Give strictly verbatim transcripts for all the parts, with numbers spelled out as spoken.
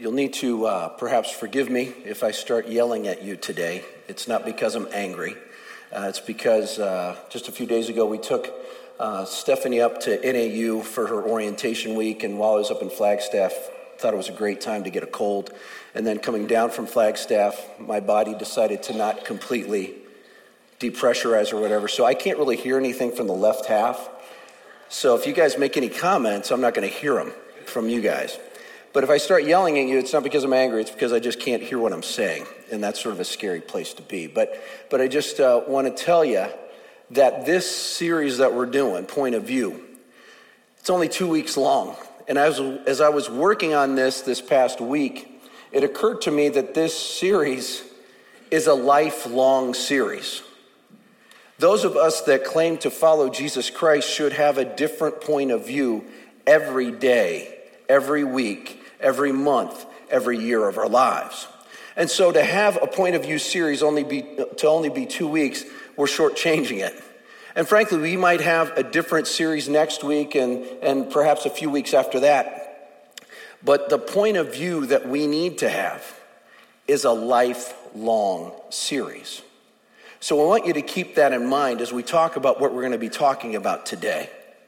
You'll need to uh, perhaps forgive me if I start yelling at you today. It's not because I'm angry. Uh, it's because uh, just a few days ago we took uh, Stephanie up to N A U for her orientation week, and while I was up in Flagstaff, thought it was a great time to get a cold. And then coming down from Flagstaff, my body decided to not completely depressurize or whatever, so I can't really hear anything from the left half. So if you guys make any comments, I'm not going to hear them from you guys. But if I start yelling at you, it's not because I'm angry, it's because I just can't hear what I'm saying. And that's sort of a scary place to be. But but I just uh, want to tell you that this series that we're doing, Point of View, it's only two weeks long. And as, as I was working on this this past week, it occurred to me that this series is a lifelong series. Those of us that claim to follow Jesus Christ should have a different point of view every day, every week, every month, every year of our lives. And so to have a point of view series only be to only be two weeks, we're shortchanging it. And frankly, we might have a different series next week and, and perhaps a few weeks after that. But the point of view that we need to have is a lifelong series. So I want you to keep that in mind as we talk about what we're going to be talking about today.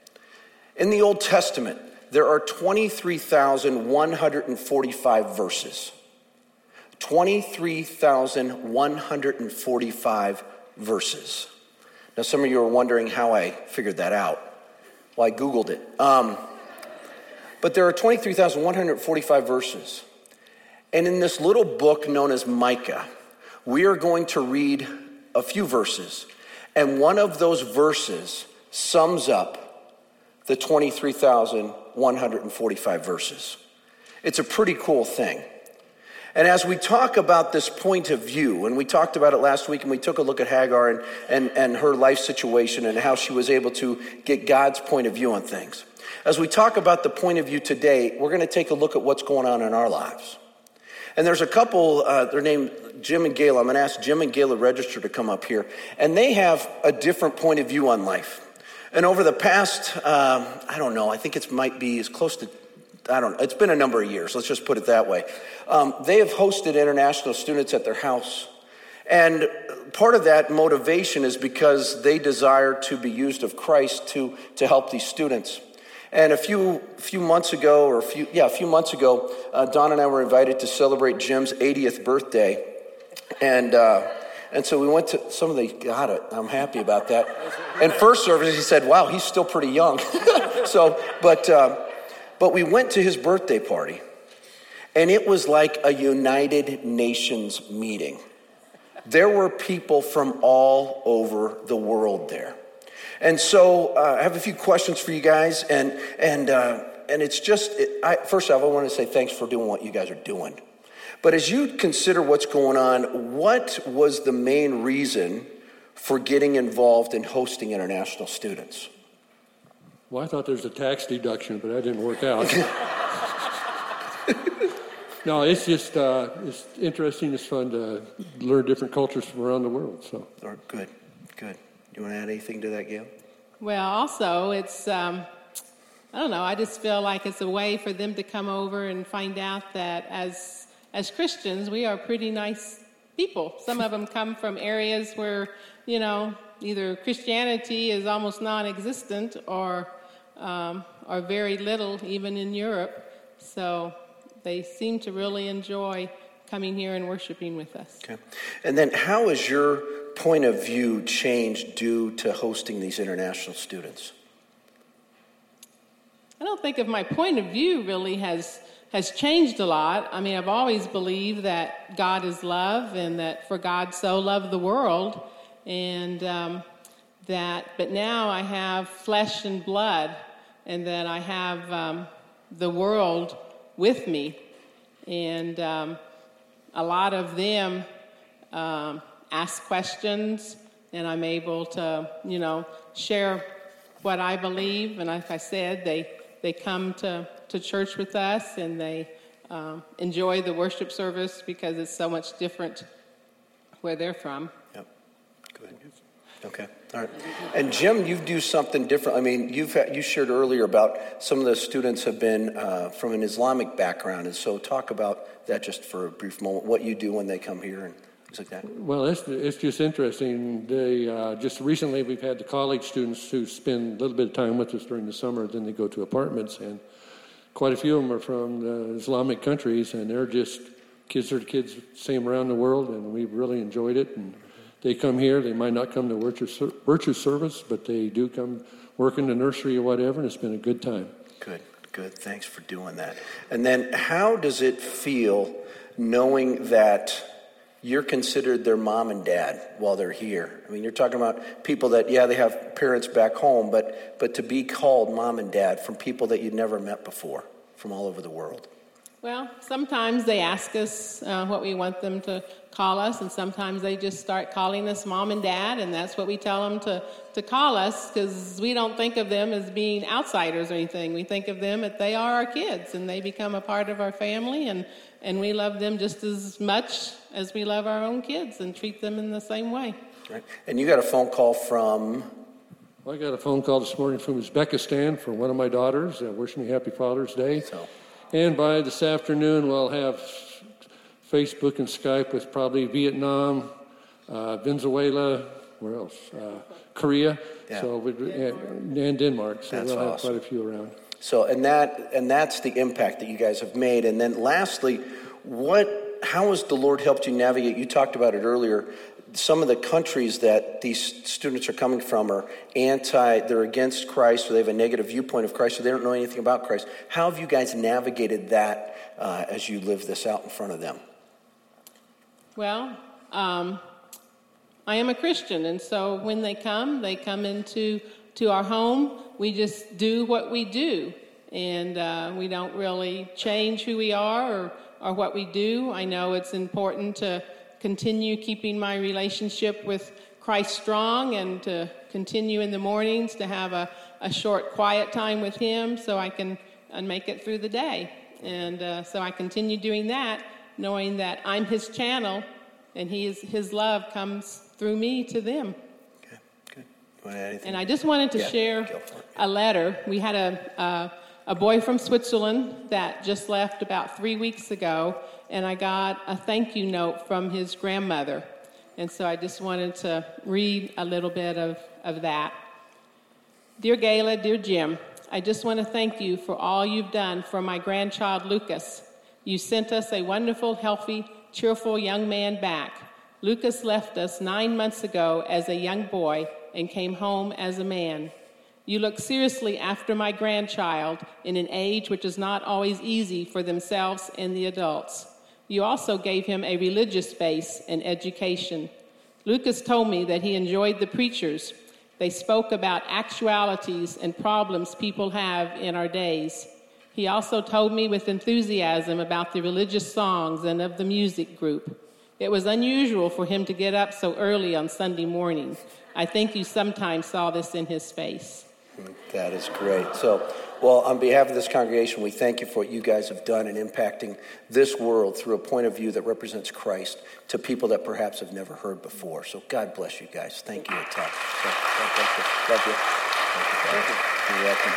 In the Old Testament, there are twenty-three thousand one hundred forty-five verses. twenty-three thousand one hundred forty-five verses. Now, some of you are wondering how I figured that out. Well, I Googled it. Um, but there are twenty-three thousand one hundred forty-five verses. And in this little book known as Micah, we are going to read a few verses. And one of those verses sums up the twenty-three thousand one hundred forty-five verses. It's a pretty cool thing. And as we talk about this point of view, and we talked about it last week, and we took a look at Hagar and, and, and her life situation and how she was able to get God's point of view on things. As we talk about the point of view today, we're going to take a look at what's going on in our lives. And there's a couple, uh, they're named Jim and Gayla. I'm going to ask Jim and Gayla Register to come up here. And they have a different point of view on life. And over the past, um, I don't know, I think it might be as close to, I don't know, it's been a number of years. Let's just put it that way. Um, they have hosted international students at their house. And part of that motivation is because they desire to be used of Christ to, to help these students. And a few few months ago, or a few, yeah, a few months ago, uh, Don and I were invited to celebrate Jim's eightieth birthday. And uh, and so we went to, some of the, got it, I'm happy about that. And first service, he said, wow, he's still pretty young. so, but uh, but we went to his birthday party. And it was like a United Nations meeting. There were people from all over the world there. And so uh, I have a few questions for you guys, and and uh, and it's just, it, I, first off, I want to say thanks for doing what you guys are doing. But as you consider what's going on, what was the main reason for getting involved in hosting international students? Well, I thought there was a tax deduction, but that didn't work out. No, it's just, uh, it's interesting, it's fun to learn different cultures from around the world. So, oh, good, good. You want to add anything to that, Gail? Well, also, it's, um, I don't know, I just feel like it's a way for them to come over and find out that as as Christians, we are pretty nice people. Some of them come from areas where, you know, either Christianity is almost non-existent or, um, or very little, even in Europe. So they seem to really enjoy coming here and worshiping with us. Okay. And then how has your point of view changed due to hosting these international students? I don't think of my point of view really has has changed a lot. I mean, I've always believed that God is love and that for God so loved the world, and um, that, but now I have flesh and blood, and that I have um, the world with me, and um, a lot of them um, ask questions, and I'm able to, you know, share what I believe. And like I said, they they come to, to church with us, and they um, enjoy the worship service because it's so much different where they're from. Yep. Go ahead. Okay, all right. And Jim, you do something different. I mean, you've had, you shared earlier about some of the students have been uh, from an Islamic background, and so talk about that just for a brief moment. What you do when they come here and things like that. Well, it's it's just interesting. They uh, just recently we've had the college students who spend a little bit of time with us during the summer. Then they go to apartments, and quite a few of them are from the Islamic countries, and they're just kids are kids same around the world, and we've really enjoyed it. And they come here. They might not come to virtue, virtue service, but they do come work in the nursery or whatever, and it's been a good time. Good, good. Thanks for doing that. And then how does it feel knowing that you're considered their mom and dad while they're here? I mean, you're talking about people that, yeah, they have parents back home, but but to be called mom and dad from people that you'd never met before from all over the world. Well, sometimes they ask us uh, what we want them to call us, and sometimes they just start calling us mom and dad, and that's what we tell them to, to call us, because we don't think of them as being outsiders or anything. We think of them that they are our kids, and they become a part of our family, and, and we love them just as much as we love our own kids and treat them in the same way. Right. And you got a phone call from... Well, I got a phone call this morning from Uzbekistan for one of my daughters, uh, wishing me Happy Father's Day. So. And by this afternoon, we'll have Facebook and Skype with probably Vietnam, uh, Venezuela, where else? Uh, Korea, yeah. so we, and, and Denmark. So that's we'll have awesome. quite a few around. So, and that and that's the impact that you guys have made. And then, lastly, what? How has the Lord helped you navigate? You talked about it earlier. Some of the countries that these students are coming from are anti, they're against Christ, or they have a negative viewpoint of Christ, or they don't know anything about Christ. How have you guys navigated that uh, as you live this out in front of them? Well, um, I am a Christian, and so when they come, they come into to our home. We just do what we do, and uh, we don't really change who we are or, or what we do. I know it's important to continue keeping my relationship with Christ strong, and to continue in the mornings to have a, a short quiet time with him so I can uh, make it through the day. And uh, so I continue doing that, knowing that I'm his channel, and he is, his love comes through me to them. Okay, good. You want to add anything? And I just wanted to yeah, share a letter. We had a, a a boy from Switzerland that just left about three weeks ago, and I got a thank you note from his grandmother. And so I just wanted to read a little bit of, of that. Dear Gayla, dear Jim, I just want to thank you for all you've done for my grandchild Lucas. You sent us a wonderful, healthy, cheerful young man back. Lucas left us nine months ago as a young boy and came home as a man. You look seriously after my grandchild in an age which is not always easy for themselves and the adults. You also gave him a religious base and education. Lucas told me that he enjoyed the preachers. They spoke about actualities and problems people have in our days. He also told me with enthusiasm about the religious songs and of the music group. It was unusual for him to get up so early on Sunday morning. I think you sometimes saw this in his face. That is great. So, well, on behalf of this congregation, we thank you for what you guys have done in impacting this world through a point of view that represents Christ to people that perhaps have never heard before. So God bless you guys. Thank you a ton. So, God bless you. Love you. Thank you. Thank you. You're welcome.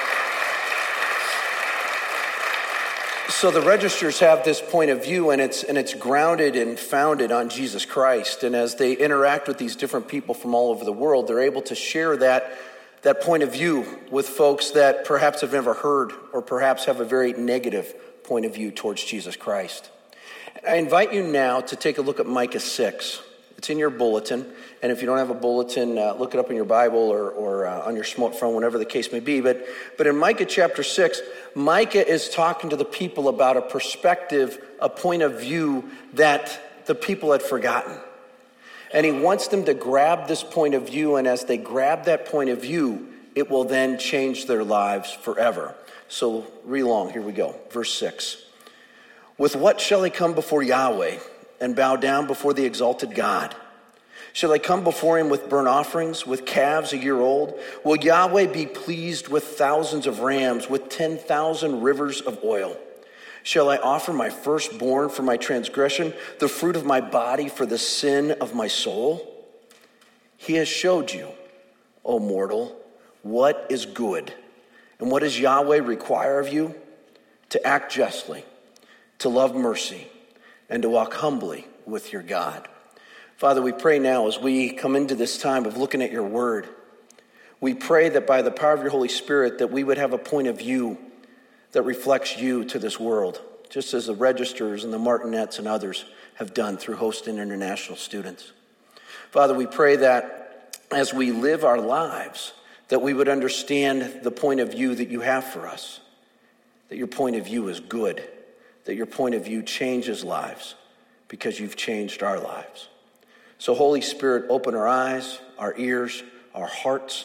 So the registers have this point of view, and it's and it's grounded and founded on Jesus Christ. And as they interact with these different people from all over the world, they're able to share that that point of view with folks that perhaps have never heard or perhaps have a very negative point of view towards Jesus Christ. I invite you now to take a look at Micah six. It's in your bulletin, and if you don't have a bulletin, uh, look it up in your Bible or, or uh, on your smartphone, whatever the case may be. But, but in Micah chapter six, Micah is talking to the people about a perspective, a point of view that the people had forgotten. And he wants them to grab this point of view, and as they grab that point of view, it will then change their lives forever. So read along, here we go. Verse six. With what shall I come before Yahweh and bow down before the exalted God? Shall I come before him with burnt offerings, with calves a year old? Will Yahweh be pleased with thousands of rams, with ten thousand rivers of oil? Shall I offer my firstborn for my transgression, the fruit of my body for the sin of my soul? He has showed you, O mortal, what is good. And what does Yahweh require of you? To act justly, to love mercy, and to walk humbly with your God. Father, we pray now as we come into this time of looking at your word, we pray that by the power of your Holy Spirit that we would have a point of view that reflects you to this world, just as the Registers and the Martinets and others have done through hosting international students. Father, we pray that as we live our lives, that we would understand the point of view that you have for us, that your point of view is good, that your point of view changes lives because you've changed our lives. So Holy Spirit, open our eyes, our ears, our hearts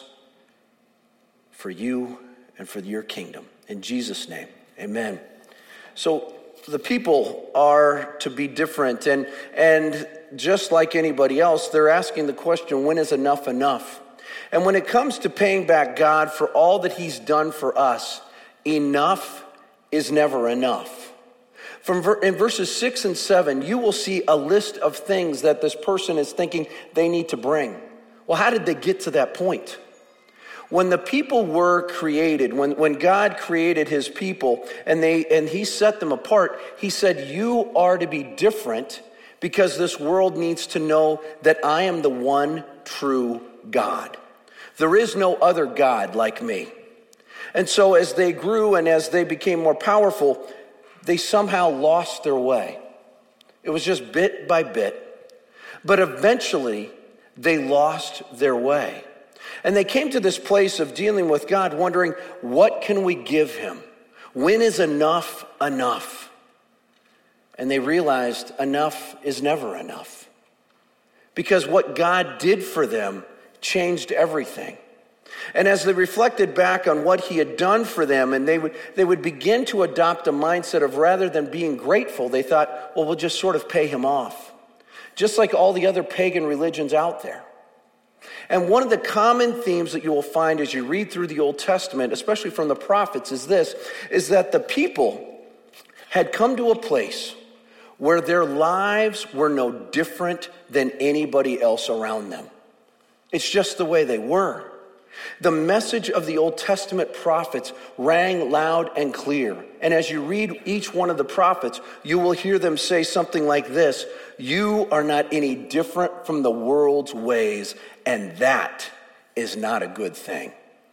for you and for your kingdom. In Jesus' name, amen. So the people are to be different, and and just like anybody else, they're asking the question, when is enough enough? And when it comes to paying back God for all that he's done for us, enough is never enough. From ver- in verses six and seven, you will see a list of things that this person is thinking they need to bring. Well, how did they get to that point? When the people were created, when, when God created his people and they and he set them apart, he said, you are to be different because this world needs to know that I am the one true God. There is no other God like me. And so as they grew and as they became more powerful, they somehow lost their way. It was just bit by bit. But eventually, they lost their way. And they came to this place of dealing with God, wondering, what can we give him? When is enough enough? And they realized enough is never enough. Because what God did for them changed everything. And as they reflected back on what he had done for them, and they would they would begin to adopt a mindset of, rather than being grateful, they thought, well, we'll just sort of pay him off. Just like all the other pagan religions out there. And one of the common themes that you will find as you read through the Old Testament, especially from the prophets, is this, is that the people had come to a place where their lives were no different than anybody else around them. It's just the way they were. The message of the Old Testament prophets rang loud and clear. And as you read each one of the prophets, you will hear them say something like this: you are not any different from the world's ways, and that is not a good thing.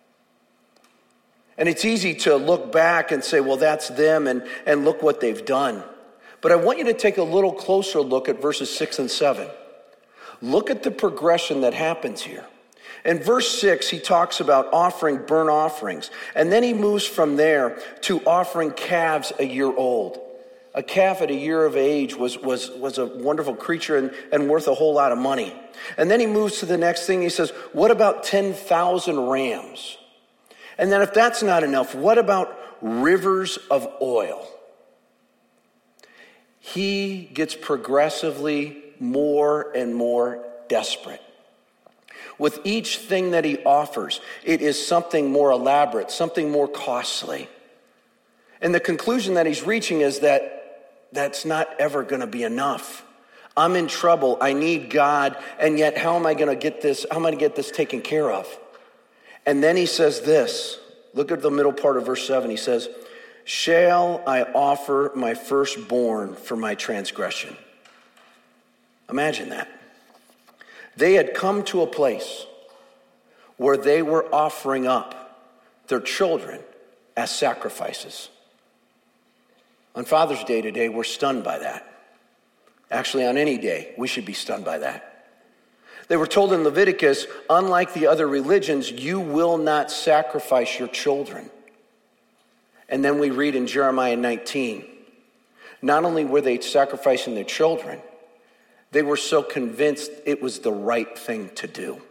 And it's easy to look back and say, well, that's them, and, and look what they've done. But I want you to take a little closer look at verses six and seven. Look at the progression that happens here. In verse six, he talks about offering burnt offerings. And then he moves from there to offering calves a year old. A calf at a year of age was, was, was a wonderful creature and, and worth a whole lot of money. And then he moves to the next thing. He says, what about ten thousand rams? And then if that's not enough, what about rivers of oil? He gets progressively more and more desperate. With each thing that he offers, it is something more elaborate, something more costly. And the conclusion that he's reaching is that that's not ever going to be enough. I'm in trouble. I need God. And yet, how am I going to get this? How am I going to get this taken care of? And then he says this. Look at the middle part of verse seven. He says, shall I offer my firstborn for my transgression? Imagine that. They had come to a place where they were offering up their children as sacrifices. On Father's Day today, we're stunned by that. Actually, on any day, we should be stunned by that. They were told in Leviticus, unlike the other religions, you will not sacrifice your children. And then we read in Jeremiah nineteen, not only were they sacrificing their children, they were so convinced it was the right thing to do.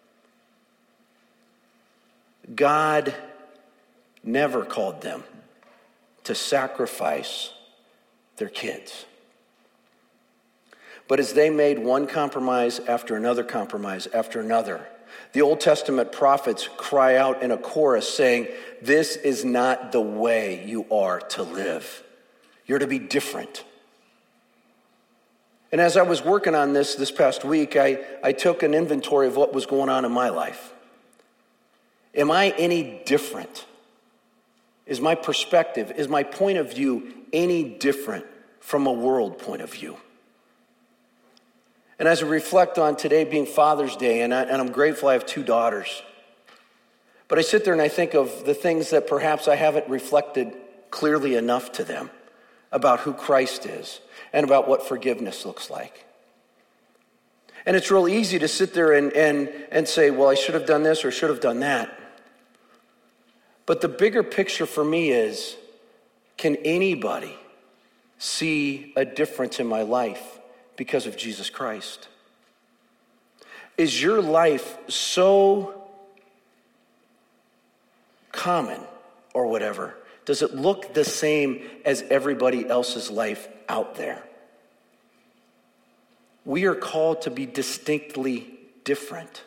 God never called them to sacrifice their kids. But as they made one compromise after another compromise after another, the Old Testament prophets cry out in a chorus saying, this is not the way you are to live. You're to be different. And as I was working on this this past week, I, I took an inventory of what was going on in my life. Am I any different? Is my perspective, is my point of view any different from a world point of view? And as I reflect on today being Father's Day, and, I, and I'm grateful I have two daughters, but I sit there and I think of the things that perhaps I haven't reflected clearly enough to them about who Christ is and about what forgiveness looks like. And it's real easy to sit there and, and, and say, well, I should have done this or should have done that. But the bigger picture for me is, can anybody see a difference in my life because of Jesus Christ? Is your life so common or whatever? Does it look the same as everybody else's life out there? We are called to be distinctly different.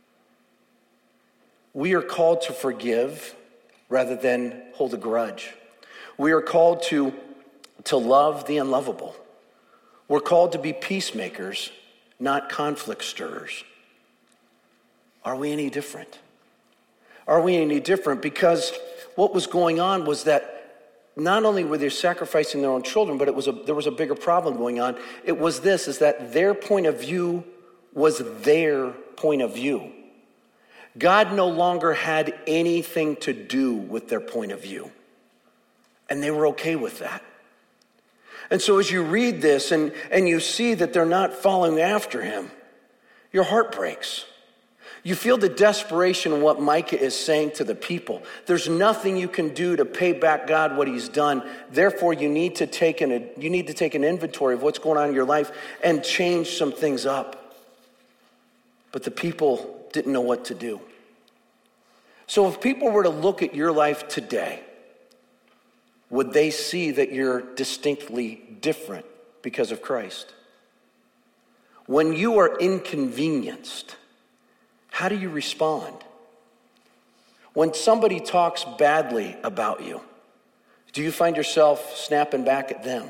We are called to forgive rather than hold a grudge. We are called to, to love the unlovable. We're called to be peacemakers, not conflict stirrers. Are we any different? Are we any different? Because what was going on was that not only were they sacrificing their own children, but it was a, there was a bigger problem going on. It was this, is that their point of view was their point of view. God no longer had anything to do with their point of view. And they were okay with that. And so as you read this and, and you see that they're not following after him, your heart breaks. You feel the desperation in what Micah is saying to the people. There's nothing you can do to pay back God what he's done. Therefore, you need to take an, you need to take an inventory of what's going on in your life and change some things up. But the people didn't know what to do. So if people were to look at your life today, would they see that you're distinctly different because of Christ? When you are inconvenienced, how do you respond? When somebody talks badly about you, do you find yourself snapping back at them?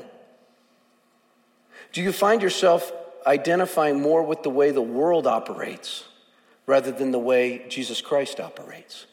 Do you find yourself identifying more with the way the world operates rather than the way Jesus Christ operates?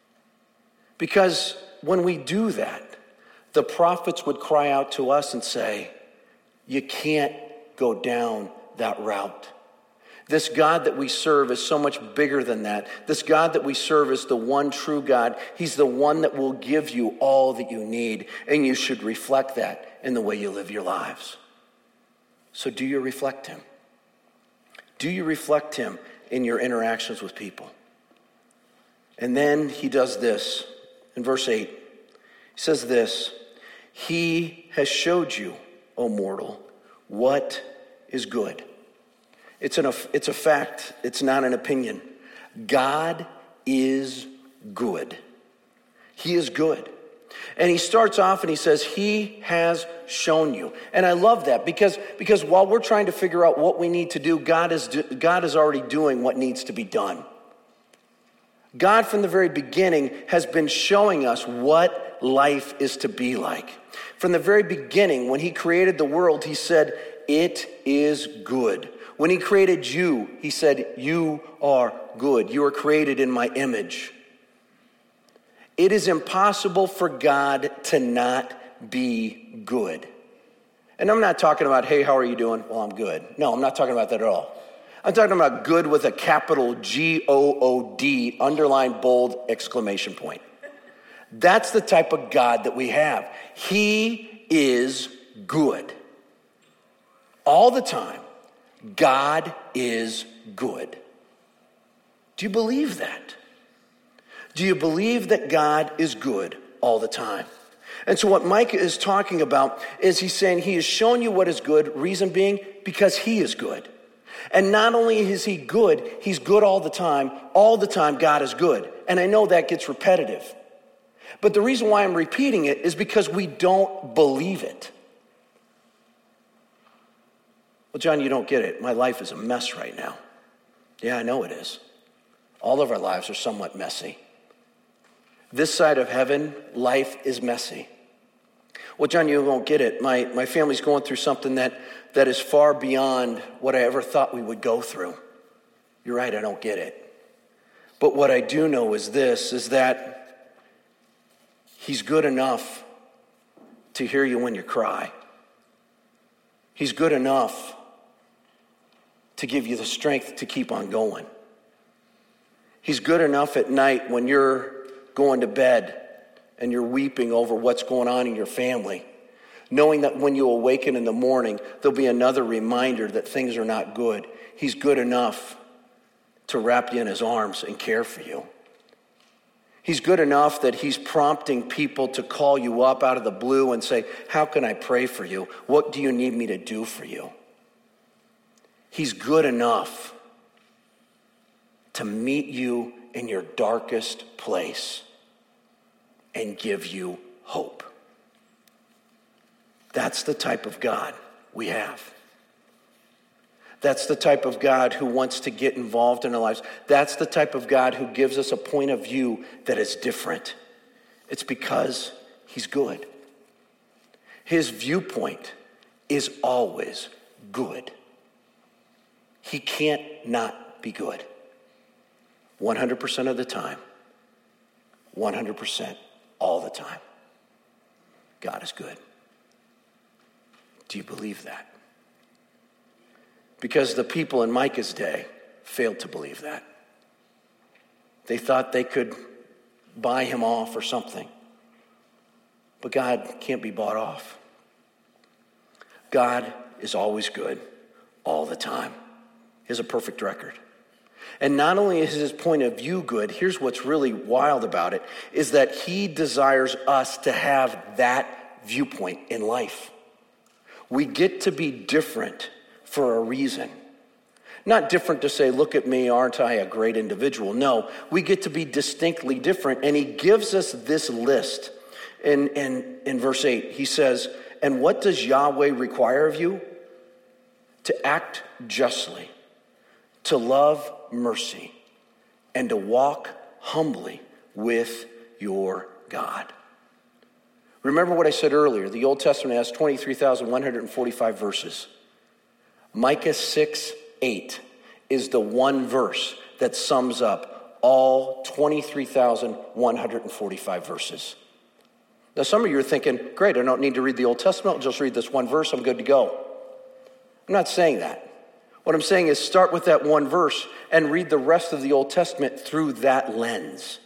Because when we do that, the prophets would cry out to us and say, you can't go down that route. This God that we serve is so much bigger than that. This God that we serve is the one true God. He's the one that will give you all that you need, and you should reflect that in the way you live your lives. So do you reflect him? Do you reflect him in your interactions with people? And then he does this in verse eight. He says this, he has showed you, O mortal, what is good. It's, an, it's a fact. It's not an opinion. God is good. He is good. And he starts off and he says, he has shown you. And I love that because, because while we're trying to figure out what we need to do, God is, God is already doing what needs to be done. God from the very beginning has been showing us what life is to be like. From the very beginning, when he created the world, he said, it is good. When he created you, he said, you are good. You are created in my image. It is impossible for God to not be good. And I'm not talking about, hey, how are you doing? Well, I'm good. No, I'm not talking about that at all. I'm talking about good with a capital G O O D, underline, bold, exclamation point. That's the type of God that we have. He is good. All the time, God is good. Do you believe that? Do you believe that God is good all the time? And so what Micah is talking about is he's saying he has shown you what is good, reason being because he is good. And not only is he good, he's good all the time. All the time, God is good. And I know that gets repetitive. But the reason why I'm repeating it is because we don't believe it. Well, John, you don't get it. My life is a mess right now. Yeah, I know it is. All of our lives are somewhat messy. This side of heaven, life is messy. Well, John, you won't get it. My, my family's going through something that, that is far beyond what I ever thought we would go through. You're right, I don't get it. But what I do know is this, is that he's good enough to hear you when you cry. He's good enough to give you the strength to keep on going. He's good enough at night when you're going to bed and you're weeping over what's going on in your family, knowing that when you awaken in the morning, there'll be another reminder that things are not good. He's good enough to wrap you in his arms and care for you. He's good enough that he's prompting people to call you up out of the blue and say, how can I pray for you? What do you need me to do for you? He's good enough to meet you in your darkest place and give you hope. That's the type of God we have. That's the type of God who wants to get involved in our lives. That's the type of God who gives us a point of view that is different. It's because he's good. His viewpoint is always good. He can't not be good. one hundred percent of the time. one hundred percent all the time. God is good. Do you believe that? Because the people in Micah's day failed to believe that. They thought they could buy him off or something. But God can't be bought off. God is always good all the time. He has a perfect record. And not only is his point of view good, here's what's really wild about it, is that he desires us to have that viewpoint in life. We get to be different for a reason. Not different to say, look at me, aren't I a great individual? No, we get to be distinctly different. And he gives us this list in, in, in verse eight. He says, and what does Yahweh require of you? To act justly, to love mercy, and to walk humbly with your God. Remember what I said earlier. The Old Testament has twenty-three thousand one hundred forty-five verses. Micah six eight is the one verse that sums up all twenty-three thousand one hundred forty-five verses. Now some of you are thinking, great, I don't need to read the Old Testament. I'll just read this one verse. I'm good to go. I'm not saying that. What I'm saying is start with that one verse and read the rest of the Old Testament through that lens.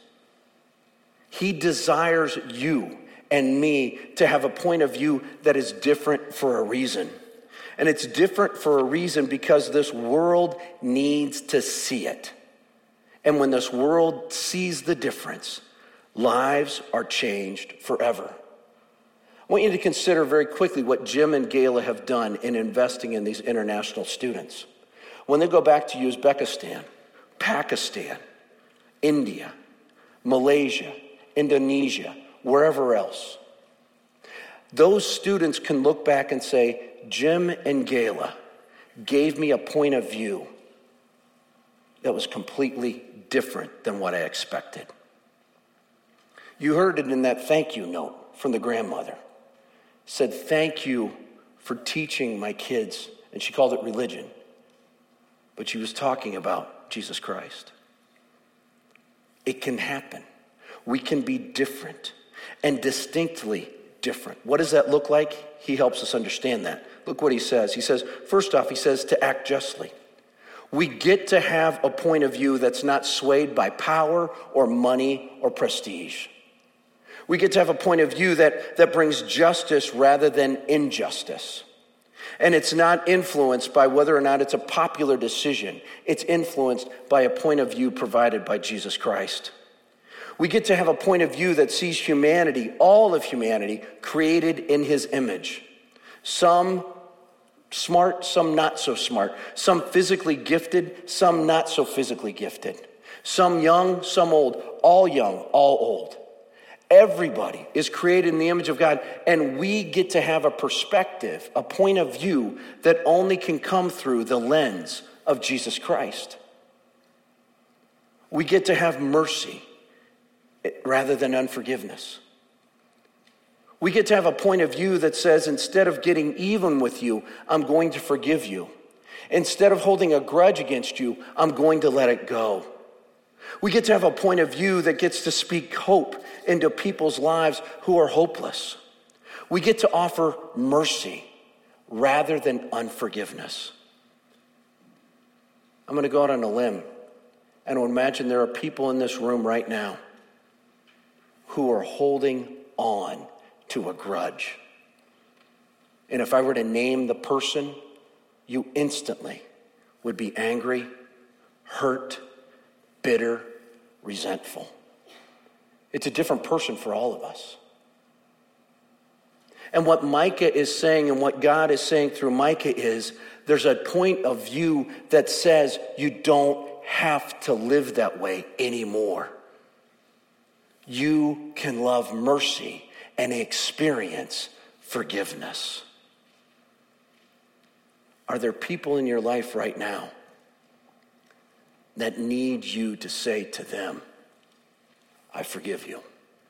He desires you and me to have a point of view that is different for a reason. And it's different for a reason because this world needs to see it. And when this world sees the difference, lives are changed forever. I want you to consider very quickly what Jim and Gayla have done in investing in these international students. When they go back to Uzbekistan, Pakistan, India, Malaysia, Indonesia, wherever else, those students can look back and say, Jim and Gayla gave me a point of view that was completely different than what I expected. You heard it in that thank you note from the grandmother. Said, thank you for teaching my kids. And she called it religion. But she was talking about Jesus Christ. It can happen. We can be different and distinctly different. What does that look like? He helps us understand that. Look what he says. He says, first off, he says to act justly. We get to have a point of view that's not swayed by power or money or prestige. We get to have a point of view that, that brings justice rather than injustice. And it's not influenced by whether or not it's a popular decision. It's influenced by a point of view provided by Jesus Christ. We get to have a point of view that sees humanity, all of humanity, created in his image. Some smart, some not so smart. Some physically gifted, some not so physically gifted. Some young, some old. All young, all old. Everybody is created in the image of God, and we get to have a perspective, a point of view that only can come through the lens of Jesus Christ. We get to have mercy rather than unforgiveness. We get to have a point of view that says, instead of getting even with you, I'm going to forgive you. Instead of holding a grudge against you, I'm going to let it go. We get to have a point of view that gets to speak hope into people's lives who are hopeless. We get to offer mercy rather than unforgiveness. I'm going to go out on a limb and imagine there are people in this room right now who are holding on to a grudge. And if I were to name the person, you instantly would be angry, hurt, bitter, resentful. It's a different person for all of us. And what Micah is saying and what God is saying through Micah is there's a point of view that says you don't have to live that way anymore. You can love mercy and experience forgiveness. Are there people in your life right now that need you to say to them, I forgive you?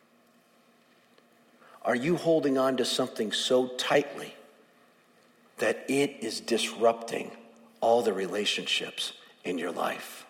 Are you holding on to something so tightly that it is disrupting all the relationships in your life?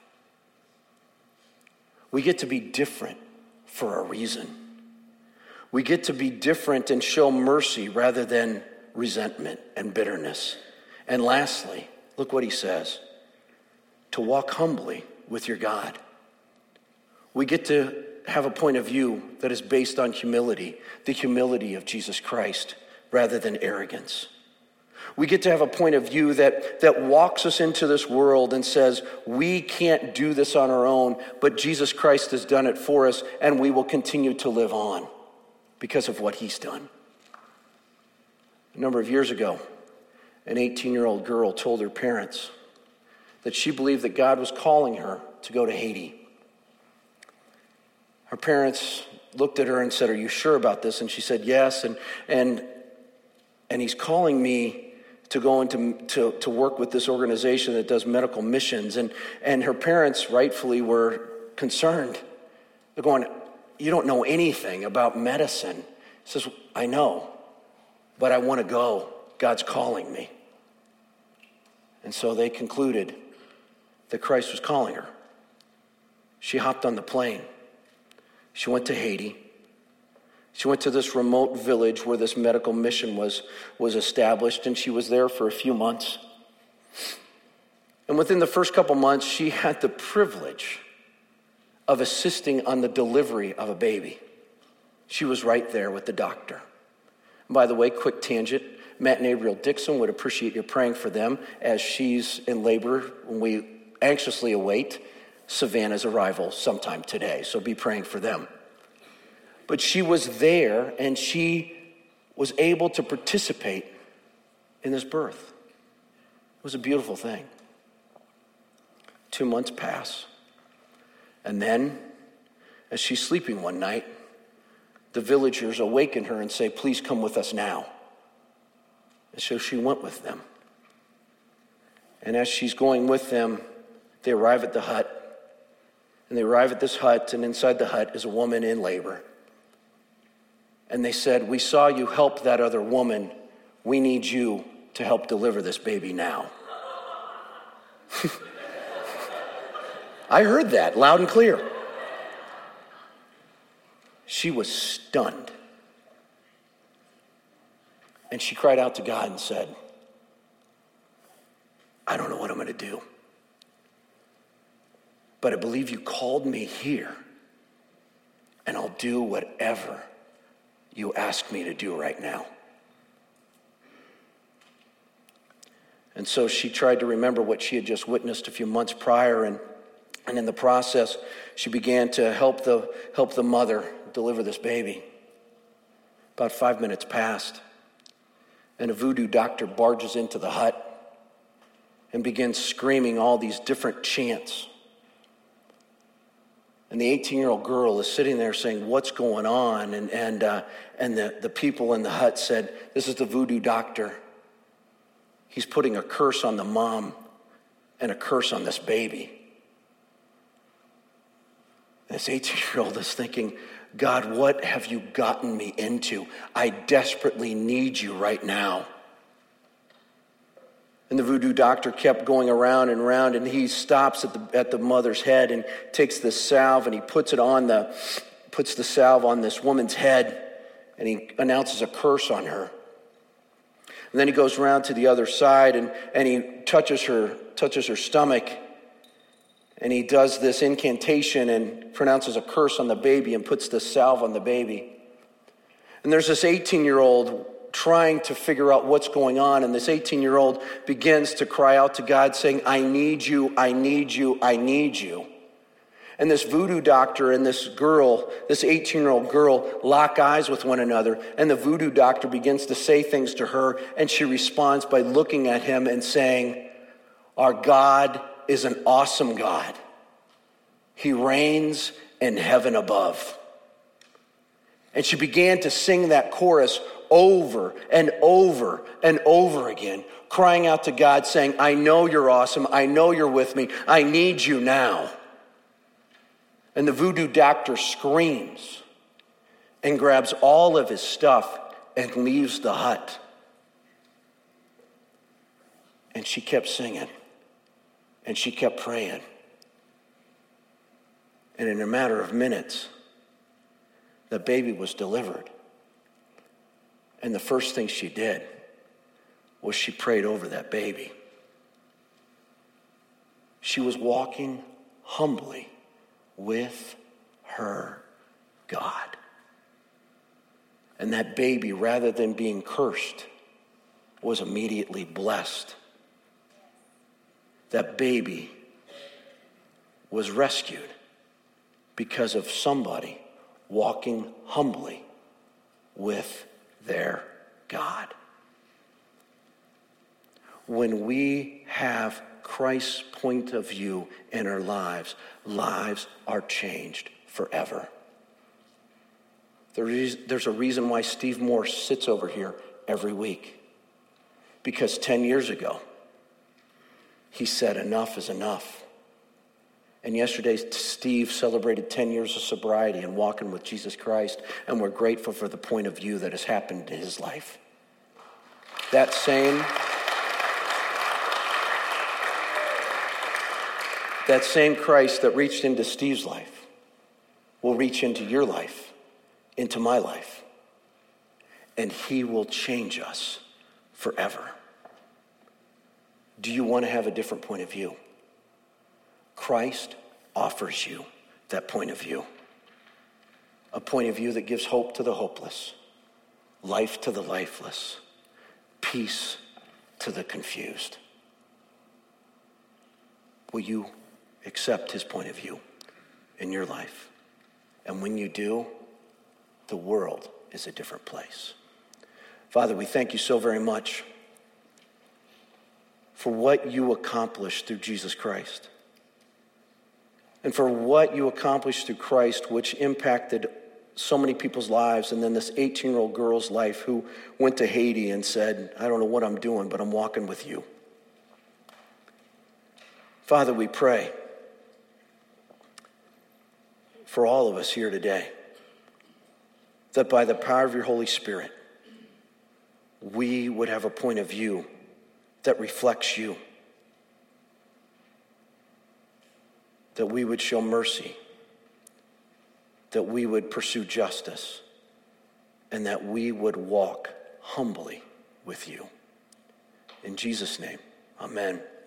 We get to be different for a reason. We get to be different and show mercy rather than resentment and bitterness. And lastly, look what he says, to walk humbly with your God. We get to have a point of view that is based on humility, the humility of Jesus Christ, rather than arrogance. We get to have a point of view that, that walks us into this world and says, we can't do this on our own, but Jesus Christ has done it for us, and we will continue to live on because of what he's done. A number of years ago, an eighteen-year-old girl told her parents that she believed that God was calling her to go to Haiti. Her parents looked at her and said, are you sure about this? And she said, yes, and and and he's calling me to go into to, to work with this organization that does medical missions. And, and her parents rightfully were concerned. They're going, you don't know anything about medicine. He says, I know, but I want to go. God's calling me. And so they concluded that Christ was calling her. She hopped on the plane. She went to Haiti. She went to this remote village where this medical mission was, was established, and she was there for a few months. And within the first couple months, she had the privilege of assisting on the delivery of a baby. She was right there with the doctor. And by the way, quick tangent, Matt and Abriel Dixon would appreciate you praying for them as she's in labor when we anxiously await Savannah's arrival sometime today. So be praying for them. But she was there and she was able to participate in this birth. It was a beautiful thing. Two months pass. And then, as she's sleeping one night, the villagers awaken her and say, please come with us now. And so she went with them. And as she's going with them, they arrive at the hut. And they arrive at this hut, and inside the hut is a woman in labor. And they said, we saw you help that other woman. We need you to help deliver this baby now. I heard that loud and clear. She was stunned. And she cried out to God and said, I don't know what I'm going to do. But I believe you called me here, and I'll do whatever you ask me to do right now. And so she tried to remember what she had just witnessed a few months prior, and, and in the process, she began to help the, help the mother deliver this baby. About five minutes passed, and a voodoo doctor barges into the hut and begins screaming all these different chants. And the eighteen-year-old girl is sitting there saying, what's going on? And and uh, and the, the people in the hut said, this is the voodoo doctor. He's putting a curse on the mom and a curse on this baby. And this eighteen-year-old is thinking, God, what have you gotten me into? I desperately need you right now. And the voodoo doctor kept going around and around, and he stops at the at the mother's head and takes this salve and he puts it on the puts the salve on this woman's head, and he announces a curse on her. And then he goes around to the other side and, and he touches her touches her stomach, and he does this incantation and pronounces a curse on the baby and puts the salve on the baby. And there's this eighteen-year-old trying to figure out what's going on, and this eighteen-year-old begins to cry out to God saying, I need you, I need you, I need you. And this voodoo doctor and this girl, this eighteen-year-old girl, lock eyes with one another, and the voodoo doctor begins to say things to her, and she responds by looking at him and saying, our God is an awesome God. He reigns in heaven above. And she began to sing that chorus over and over and over again, crying out to God, saying, I know you're awesome. I know you're with me. I need you now. And the voodoo doctor screams and grabs all of his stuff and leaves the hut. And she kept singing. And she kept praying. And in a matter of minutes, the baby was delivered. And the first thing she did was she prayed over that baby. She was walking humbly with her God. And that baby, rather than being cursed, was immediately blessed. That baby was rescued because of somebody walking humbly with their God. When we have Christ's point of view in our lives, lives are changed forever. There's a reason why Steve Moore sits over here every week. Because ten years ago, he said enough is enough. And yesterday, Steve celebrated ten years of sobriety and walking with Jesus Christ, and we're grateful for the point of view that has happened in his life. That same, that same Christ that reached into Steve's life will reach into your life, into my life, and he will change us forever. Do you want to have a different point of view? Christ offers you that point of view. A point of view that gives hope to the hopeless, life to the lifeless, peace to the confused. Will you accept his point of view in your life? And when you do, the world is a different place. Father, we thank you so very much for what you accomplished through Jesus Christ. And for what you accomplished through Christ, which impacted so many people's lives. And then this eighteen-year-old girl's life who went to Haiti and said, I don't know what I'm doing, but I'm walking with you. Father, we pray for all of us here today that by the power of your Holy Spirit, we would have a point of view that reflects you. That we would show mercy, that we would pursue justice, and that we would walk humbly with you. In Jesus' name, amen.